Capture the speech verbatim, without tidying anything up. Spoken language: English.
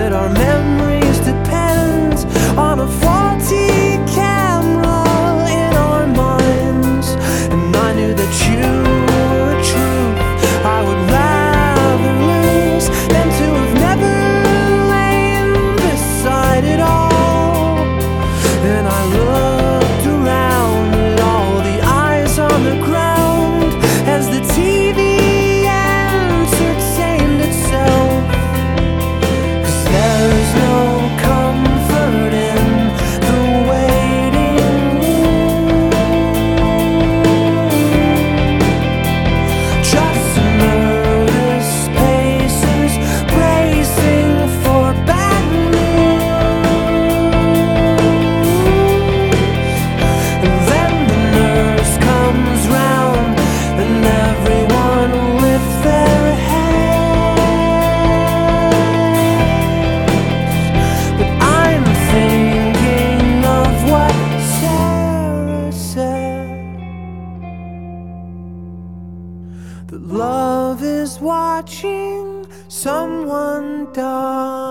that our memories depend on a faulty camera in our minds. And I knew that you were truth I would rather lose than to have never lain beside it all. And I looked around at all the eyes on the ground as the T V entertained itself. 'Cause there's no comfort in the waiting room, just nervous paces bracing for bad news. And then the nurse comes round and everyone lifts their heads. But I'm thinking of what Sarah said, that love is watching someone die.